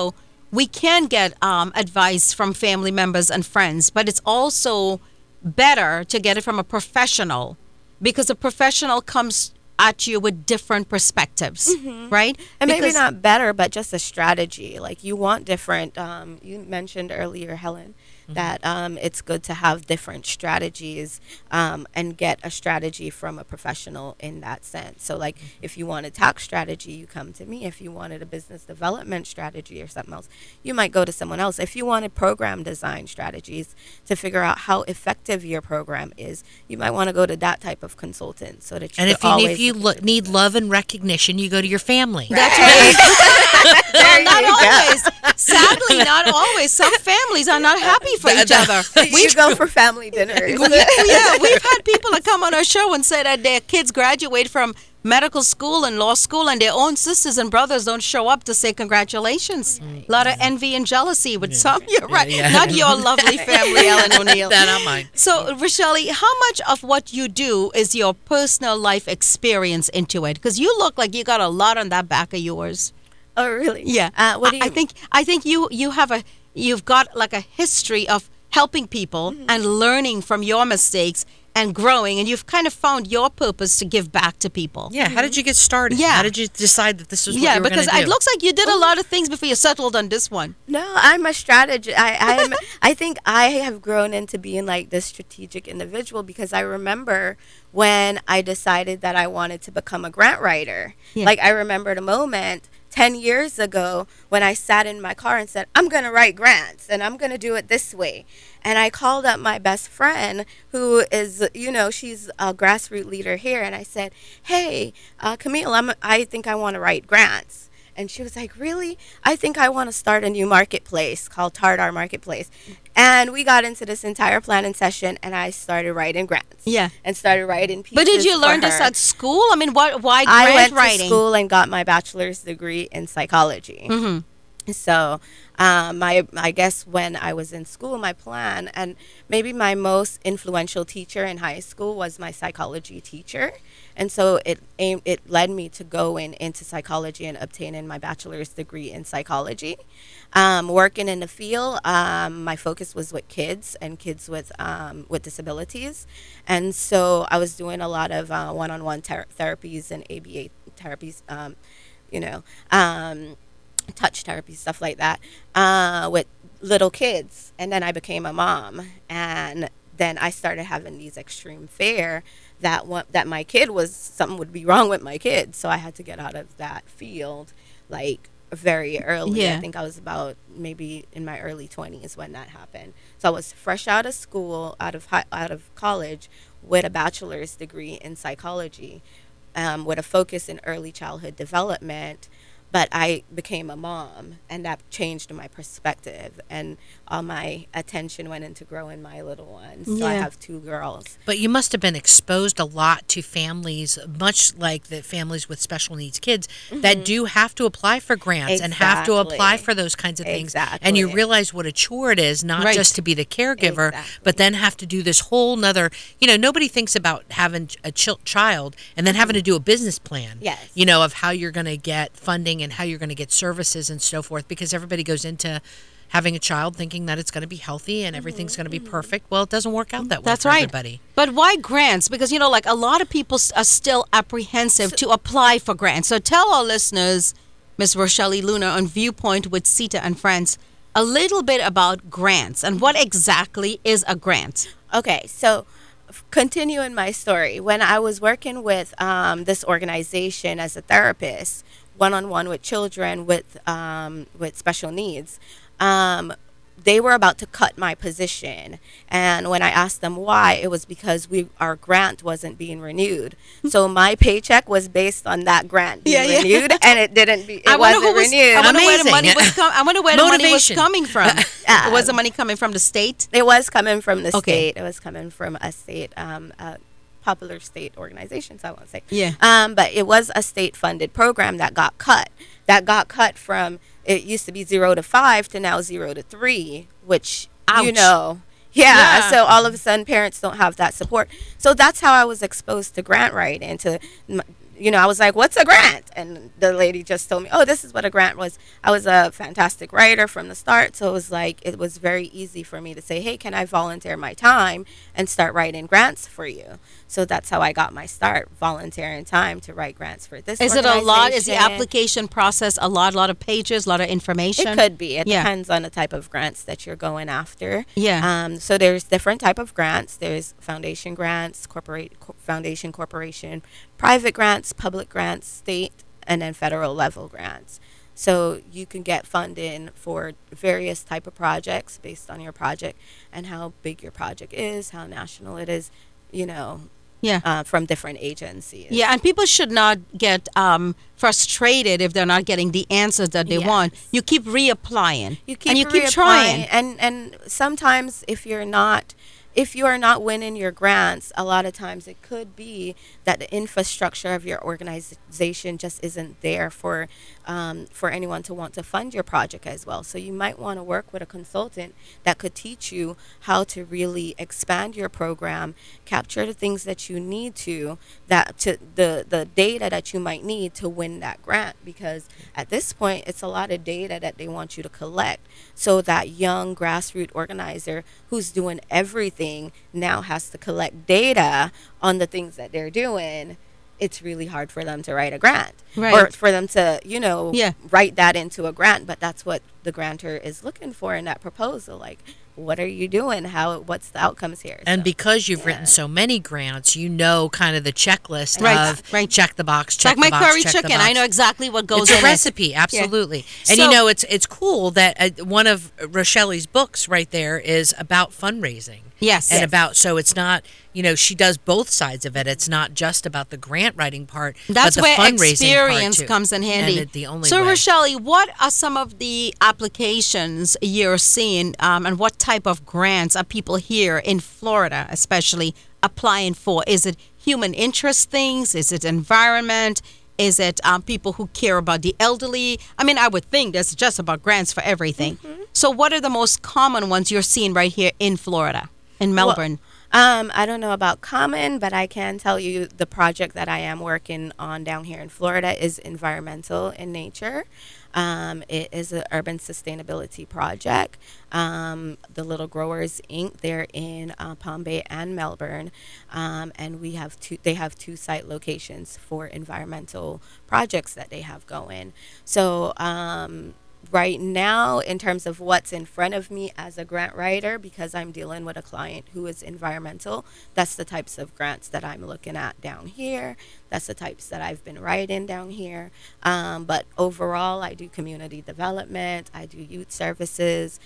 we can get um, advice from family members and friends, but it's also better to get it from a professional, because a professional comes at you with different perspectives, right? And maybe Because- not better, but just a strategy. Like you want different. Um, you mentioned earlier, Helen, that um, it's good to have different strategies um, and get a strategy from a professional in that sense. So, like, if you want a tax strategy, you come to me. If you wanted a business development strategy or something else, you might go to someone else. If you wanted program design strategies to figure out how effective your program is, you might want to go to that type of consultant so that you And could if you, always if you look lo- at your need business. love and recognition, you go to your family. That's right. There not you go. always. Sadly, not always. Some families are not happy for each other. We go for family dinners. Yeah, we've had people that come on our show and say that their kids graduate from medical school and law school, and their own sisters and brothers don't show up to say congratulations. A lot of envy and jealousy with some. You're right. yeah. Not your lovely family, Ellen O'Neill. That not mine. So, Rochelle, how much of what you do is your personal life experience into it? Because you look like you got a lot on that back of yours. Oh, really? Yeah. Uh, what do you I, I think I think you you have a you've got like a history of helping people Mm-hmm. and learning from your mistakes and growing, and you've kind of found your purpose to give back to people. Yeah, how did you get started? Yeah. How did you decide that this was what Yeah, you were because going to it do? looks like you did a lot of things before you settled on this one. No, I'm a strategist. I I'm, I think I have grown into being like this strategic individual because I remember when I decided that I wanted to become a grant writer. Yeah. Like I remember the moment ten years ago when I sat in my car and said, I'm going to write grants and I'm going to do it this way. And I called up my best friend who is, you know, she's a grassroots leader here. And I said, hey, uh, Camille, I'm, I think I want to write grants. And she was like, really? I think I want to start a new marketplace called Tardar Marketplace. And we got into this entire planning session and I started writing grants. Yeah. And started writing pieces But did you learn for this her. at school? I mean, what? Why I grant went writing? to school and got my bachelor's degree in psychology. Mm-hmm. So, um, my I guess when I was in school, my plan and maybe my most influential teacher in high school was my psychology teacher, and so it aimed, it led me to go in into psychology and obtaining my bachelor's degree in psychology. Um, working in the field, um, my focus was with kids and kids with um, with disabilities, and so I was doing a lot of uh, one-on-one ter- therapies and A B A therapies, um, you know. Um, touch therapy, stuff like that, uh, with little kids. And then I became a mom. And then I started having these extreme fear that one, that my kid was, something would be wrong with my kid. So I had to get out of that field, like, very early. Yeah. I think I was about maybe in my early twenties when that happened. So I was fresh out of school, out of high, out of college, with a bachelor's degree in psychology, um, with a focus in early childhood development. But I became a mom, and that changed my perspective, and all my attention went into growing my little ones. So I Yeah. have two girls. But you must have been exposed a lot to families, much like the families with special needs kids, that do have to apply for grants and have to apply Exactly. for those kinds of things. And you Exactly. realize what a chore it is, not Right. just to be the caregiver, Exactly. but then have to do this whole nother, you know, nobody thinks about having a chil- child and then having to do a business plan, Yes. you know, of how you're going to get funding and how you're going to get services and so forth, because everybody goes into having a child thinking that it's going to be healthy and everything's going to be perfect. Well, it doesn't work out that way That's for right. everybody. But why grants? Because, you know, like a lot of people s- are still apprehensive to apply for grants. So tell our listeners, Miss Rochelle Luna on Viewpoint with Sita and Friends, a little bit about grants and what exactly is a grant. Okay, so f- continuing my story, when I was working with um, this organization as a therapist, one-on-one with children with um, with special needs, um, they were about to cut my position. And when I asked them why, it was because we our grant wasn't being renewed. So my paycheck was based on that grant being Yeah, yeah. renewed, and it didn't be. It I wonder wasn't who was, renewed. I wonder where the Amazing. money was com- I wonder where the money was Motivation. coming from. Yeah. Was the money coming from the state? It was coming from the Okay. state. It was coming from a state, um, a popular state organization, so I won't say. Yeah. Um, but it was a state-funded program that got cut. That got cut from, it used to be zero to five to now zero to three, which, you Ouch. know. Yeah, Yeah. so all of a sudden parents don't have that support. So that's how I was exposed to grant writing, to m- you know, I was like, what's a grant? And the lady just told me, oh, this is what a grant was. I was a fantastic writer from the start. So it was like, it was very easy for me to say, hey, can I volunteer my time and start writing grants for you? So that's how I got my start, volunteering time to write grants for this Is it a lot? Is the organization. application process a lot, lot of pages, a lot of information? It could be. It Yeah. depends on the type of grants that you're going after. Yeah. Um, so there's different type of grants. There's foundation grants, corporate co- foundation, corporation, private grants, public grants, state, and then federal level grants. So you can get funding for various type of projects based on your project and how big your project is, how national it is, you know, Yeah. uh, from different agencies. Yeah, and people should not get um, frustrated if they're not getting the answers that they Yes. want. You keep reapplying. You keep and you keep reapplying, trying. and and sometimes if you're not if you are not winning your grants, a lot of times it could be that the infrastructure of your organization just isn't there for um, for anyone to want to fund your project as well. So you might want to work with a consultant that could teach you how to really expand your program, capture the things that you need to that to the the data that you might need to win that grant, because at this point it's a lot of data that they want you to collect, so that young grassroots organizer who's doing everything now has to collect data on the things that they're doing. It's really hard for them to write a grant, Right. or for them to, you know, Yeah. write that into a grant. But that's what the grantor is looking for in that proposal. Like, what are you doing? How? What's the outcomes here? And So, because you've yeah. written so many grants, you know kind of the checklist Right, of right. check the box, It's check like my the box, curry check the chicken. I box. know exactly what goes It's in a it. recipe, absolutely. And So- you know, it's it's cool that uh, one of Rochelle's books right there is about fundraising. Yes. And Yes. about, so it's not, you know, she does both sides of it. It's not just about the grant writing part, That's but the where fundraising experience part too. comes in handy. And it, the only so, way. Rochelle, what are some of the applications you're seeing, um, and what type of grants are people here in Florida, especially, applying for? Is it human interest things? Is it environment? Is it um, people who care about the elderly? I mean, I would think that's just about grants for everything. Mm-hmm. So, what are the most common ones you're seeing right here in Florida, in Melbourne? Um, I don't know about common, but I can tell you the project that I am working on down here in Florida is environmental in nature. Um, it is an urban sustainability project. Um, the Little Growers Incorporated. They're in uh, Palm Bay and Melbourne, um, and we have two. They have two site locations for environmental projects that they have going. So. Um, Right now, in terms of what's in front of me as a grant writer, because I'm dealing with a client who is environmental, that's the types of grants that I'm looking at down here. That's the types that I've been writing down here. Um, but overall, I do community development, I do youth services,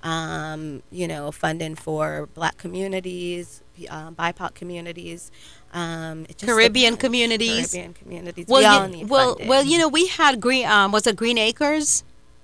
um, you know, funding for Black communities, uh, B I P O C communities. Um, it just Caribbean depends. communities. Caribbean communities. Well, we all you, need well, funding. well, you know, we had green. Um, was it Green Acres?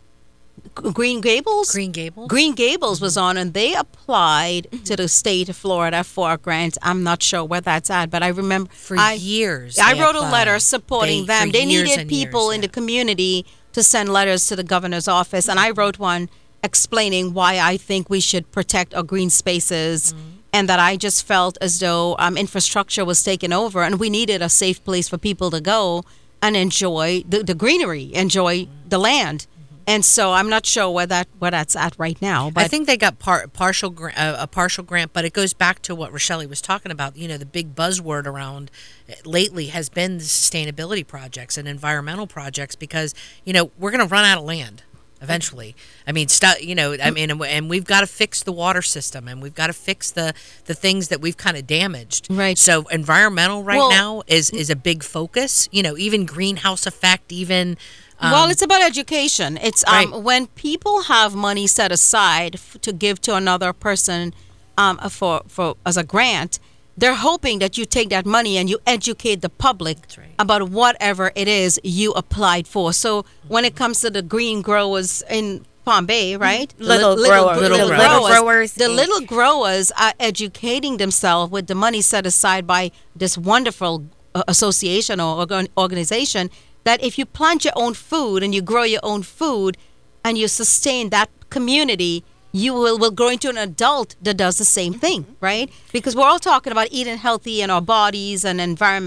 G- Green Gables. Green Gables? Green Gables was on, and they applied to the state of Florida for a grant. I'm not sure where that's at, but I remember For I, years. I they wrote a applied. letter supporting They- them. for They years needed and people years, in yeah. the community to send letters to the governor's office, and I wrote one explaining why I think we should protect our green spaces. Mm-hmm. And that I just felt as though um, infrastructure was taken over, and we needed a safe place for people to go and enjoy the, the greenery, enjoy the land. And so I'm not sure where that where that's at right now. But I think they got par- partial gra- uh, a partial grant, but it goes back to what Rochelle was talking about. You know, the big buzzword around uh, lately has been the sustainability projects and environmental projects, because you know we're going to run out of land eventually. I mean, stu- you know, I mean, and, and we've got to fix the water system, and we've got to fix the the things that we've kind of damaged. Right. So environmental right Well- now is is a big focus. You know, even greenhouse effect, even. Um, well, it's about education. It's um, Right. when people have money set aside f- to give to another person um, for for as a grant, they're hoping that you take that money and you educate the public right. about whatever it is you applied for. So when it comes to the green growers in Palm Bay, right? The Little li- grower- the little Little Growers The Incorporated. little growers are educating themselves with the money set aside by this wonderful uh, association or organ- organization, that if you plant your own food and you grow your own food and you sustain that community, you will, will grow into an adult that does the same thing, right? Because we're all talking about eating healthy in our bodies and environment,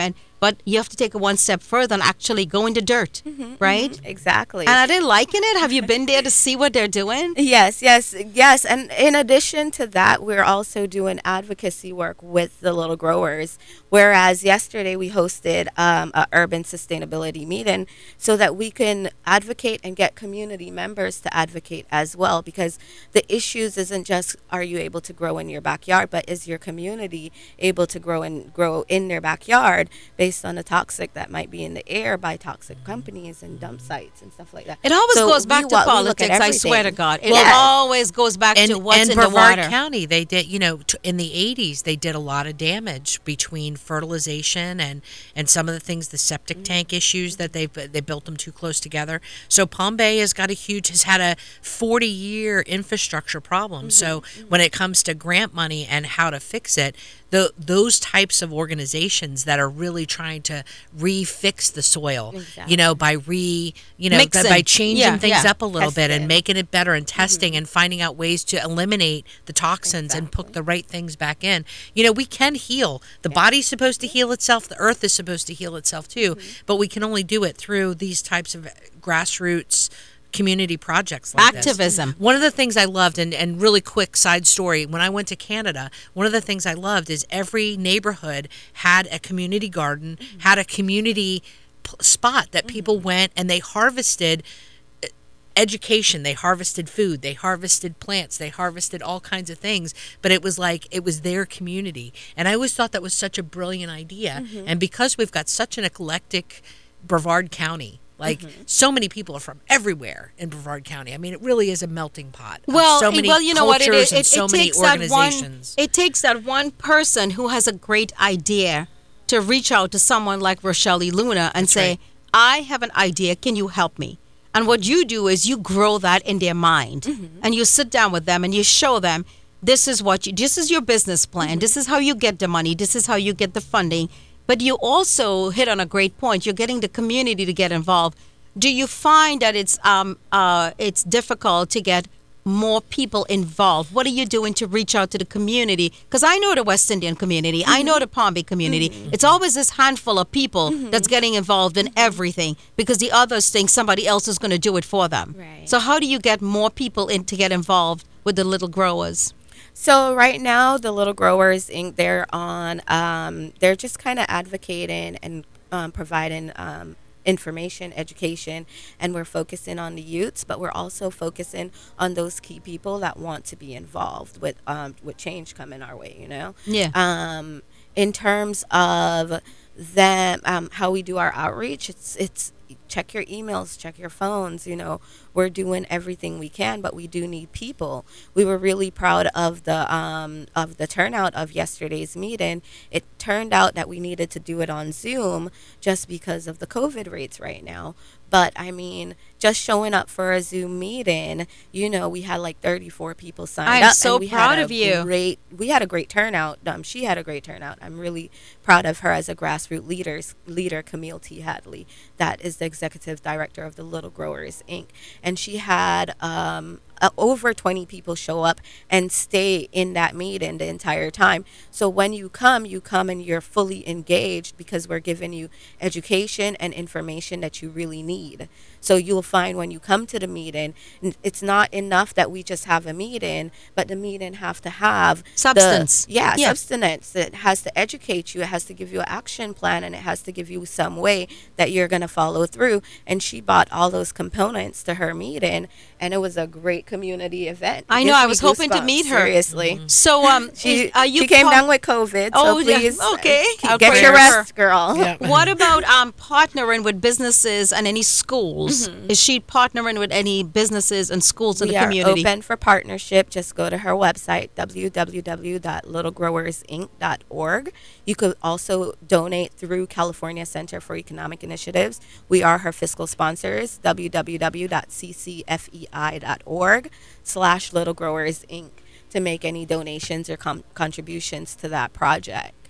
but you have to take it one step further and actually go in the dirt, right? Exactly. And are they liking it? Have you been there to see what they're doing? Yes, yes, yes. And in addition to that, we're also doing advocacy work with the little growers. Whereas yesterday we hosted um, a urban sustainability meeting so that we can advocate and get community members to advocate as well. Because the issues isn't just are you able to grow in your backyard, but is your community able to grow and grow in their backyard based on the toxic that might be in the air by toxic companies and dump sites and stuff like that. It always So goes back we to wa- we look at politics, I swear to everything. God. It Yes. always goes back and, to what's and in the Brevard water. County, they did, you know, t- in the eighties, they did a lot of damage between fertilization and, and some of the things, the septic tank issues that they've they built them too close together. So Palm Bay has got a huge, has had a forty year infrastructure problem. So when it comes to grant money and how to fix it, the those types of organizations that are really trying to refix the soil, Exactly. you know, by re, you know, Mixing. by changing Yeah, things yeah. up a little bit and Testing. making it better and testing and finding out ways to eliminate the toxins and put the right things back in. You know, we can heal. The body's supposed to heal itself. The earth is supposed to heal itself too, but we can only do it through these types of grassroots community projects like this. Activism. One of the things I loved, and, and really quick side story, when I went to Canada, one of the things I loved is every neighborhood had a community garden, had a community p- spot that people went and they harvested uh, education, they harvested food, they harvested plants, they harvested all kinds of things, but it was like it was their community. And I always thought that was such a brilliant idea. And because we've got such an eclectic Brevard County, like so many people are from everywhere in Brevard County. I mean, it really is a melting pot. Of Well, so it- many well, you know what it cultures is. and It, so it many takes that one. organizations. It takes that one person who has a great idea to reach out to someone like Rochelle Luna and say, right. "I have an idea. Can you help me?" And what you do is you grow that in their mind, and you sit down with them and you show them, "This is what you. This is your business plan. This is how you get the money. This is how you get the funding." But you also hit on a great point. You're getting the community to get involved. Do you find that it's um uh it's difficult to get more people involved? What are you doing to reach out to the community? Because I know the West Indian community, I know the Palm Bay community. It's always this handful of people that's getting involved in everything because the others think somebody else is going to do it for them. Right. So how do you get more people in to get involved with the little growers? So right now, the Little Growers Incorporated, they're on, um, they're just kind of advocating and um, providing um, information, education, and we're focusing on the youths, but we're also focusing on those key people that want to be involved with um, with change coming our way. You know. Yeah. Um, in terms of them, um, how we do our outreach, it's it's check your emails, check your phones. You know, we're doing everything we can, but we do need people. We were really proud of the um, of the turnout of yesterday's meeting. It turned out that we needed to do it on Zoom just because of the COVID rates right now. But I mean, just showing up for a Zoom meeting, you know, we had like thirty-four people signed I'm up. so and we proud had a of you. Great, we had a great turnout. Um, she had a great turnout. I'm really proud of her as a grassroots leaders leader, Camille T. Hadley, that is the executive director of the Little Growers Incorporated. And she had um, uh, over twenty people show up and stay in that meeting the entire time. So when you come, you come and you're fully engaged because we're giving you education and information that you really need. So you'll find when you come to the meeting, n- it's not enough that we just have a meeting, but the meeting have to have the- Substance. yeah, Yeah. substance. It has to educate you. It has to give you an action plan, and it has to give you some way that you're going to follow through. And she brought all those components to her meeting, and it was a great community event. I It know, gives I me was hoping to goosebumps, meet her. Seriously. So um, She, is- are you she came par- down with COVID, Oh, so yeah. please uh, Okay. keep- I'll get pray your for her. rest, girl. Yeah. What about um partnering with businesses and any schools? Is she partnering with any businesses and schools in We the are community? open for partnership. Just go to her website, w w w dot little growers inc dot org. You could also donate through California Center for Economic Initiatives. We are her fiscal sponsors, w w w dot c c f e i dot org slash little growers inc to make any donations or com- contributions to that project.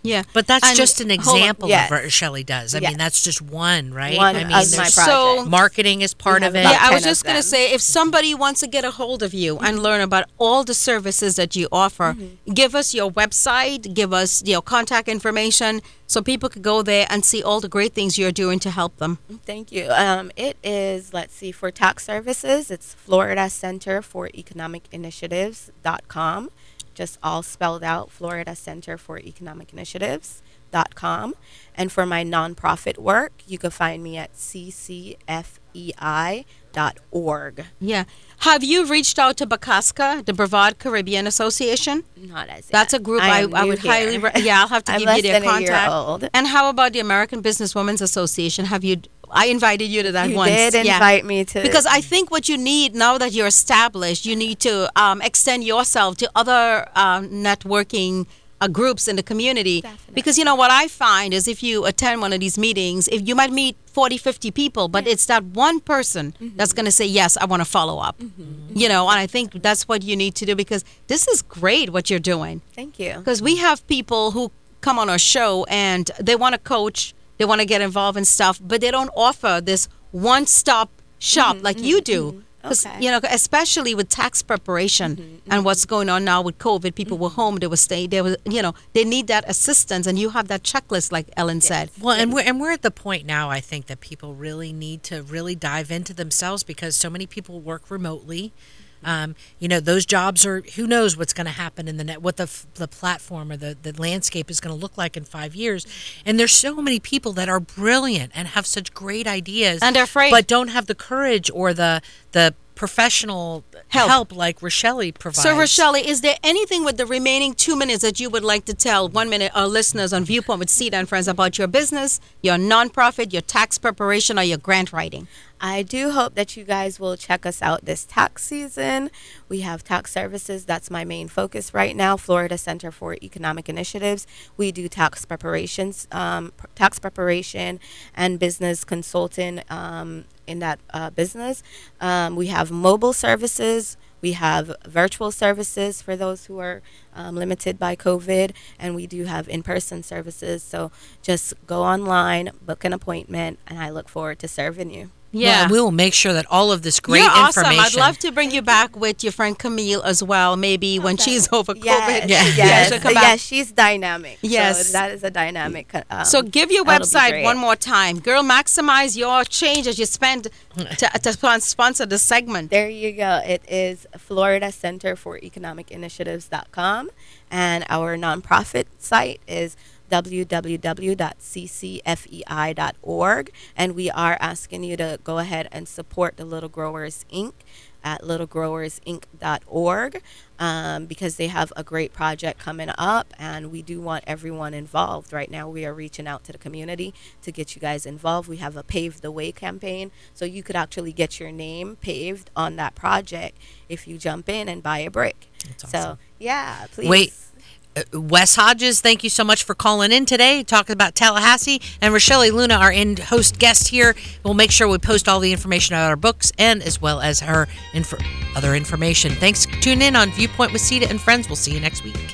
Yeah. But that's And just an hold on. example Yes. of what Shelley does. I Yes. mean, that's just one, right? One I of mean, my there's projects. So- marketing is part We of have it. about Yeah, I was ten of just going to them. say, if somebody wants to get a hold of you and learn about all the services that you offer, give us your website, give us your contact information so people could go there and see all the great things you're doing to help them. Thank you. Um, it is, let's see, for tax services, it's Florida Center for Economic Initiatives dot com. Just all spelled out, Florida Center for Economic Initiatives dot com. And for my nonprofit work, you can find me at c c f e i dot org. Yeah. Have you reached out to BACASCA, the Brevard Caribbean Association? Not as That's yet. a group I, am I new would highly, here. re- yeah, I'll have to I'm give less you their than a year contact. old. And how about the American Businesswomen's Association? Have you, I invited you to that You once. did Yeah. invite me to. Because I think what you need now that you're established, you need to um, extend yourself to other um, networking uh, groups in the community. Definitely. Because, you know, what I find is if you attend one of these meetings, if you might meet forty, fifty people, but it's that one person that's going to say, yes, I want to follow up. You know, and I think that's what you need to do because this is great what you're doing. Thank you. Because we have people who come on our show and they want to coach, they want to get involved in stuff, but they don't offer this one-stop shop like you do. 'Cause, Okay. you know, especially with tax preparation and what's going on now with COVID, people were home, they were staying, they were, you know, they need that assistance, and you have that checklist, like Ellen said. Well, and we're and we're at the point now. I think that people really need to really dive into themselves because so many people work remotely. Um, you know, those jobs are. Who knows what's going to happen in the net? What the f- the platform or the the landscape is going to look like in five years? And there's so many people that are brilliant and have such great ideas, And they're afraid. but don't have the courage or the the professional Help. help, like Rochelle provides. So, Rochelle, is there anything with the remaining two minutes that you would like to tell one minute our listeners on Viewpoint with Sita and Friends about your business, your nonprofit, your tax preparation, or your grant writing? I do hope that you guys will check us out this tax season. We have tax services. That's my main focus right now. Florida Center for Economic Initiatives. We do tax preparations, um, pr- tax preparation and business consulting um, in that uh, business. Um, we have mobile services. We have virtual services for those who are um, limited by COVID, and we do have in-person services. So just go online, book an appointment, and I look forward to serving you. Well, and we will make sure that all of this great You're awesome. information. I'd love to bring you back with your friend Camille as well, maybe when she's over Yes, COVID. yes, Yeah, yes, she'll come back. yes, she's dynamic. Yes. So that is a dynamic. Um, So give your that'll be website great. one more time. Girl, maximize your change as you spend to, to spon- sponsor the segment. There you go. It is Florida Center for Economic Initiatives dot com, and our nonprofit site is w w w dot c c f e i dot org, and we are asking you to go ahead and support the Little Growers Incorporated at little growers inc dot org um, because they have a great project coming up, and we do want everyone involved. Right now we are reaching out to the community to get you guys involved. We have a Pave the Way campaign, so you could actually get your name paved on that project if you jump in and buy a brick. That's So awesome. yeah, please. Wait. Uh, Wes Hodges, thank you so much for calling in today, talking about Tallahassee. And Rochelle Luna, our in host guest here. We'll make sure we post all the information about our books and as well as her inf- other information. Thanks. Tune in on Viewpoint with Sita and Friends. We'll see you next week.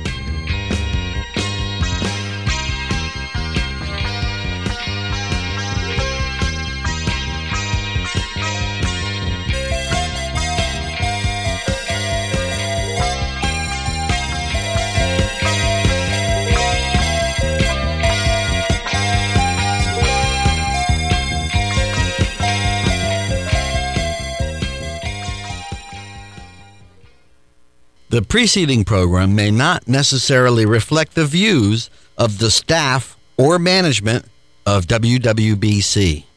The preceding program may not necessarily reflect the views of the staff or management of W W B C.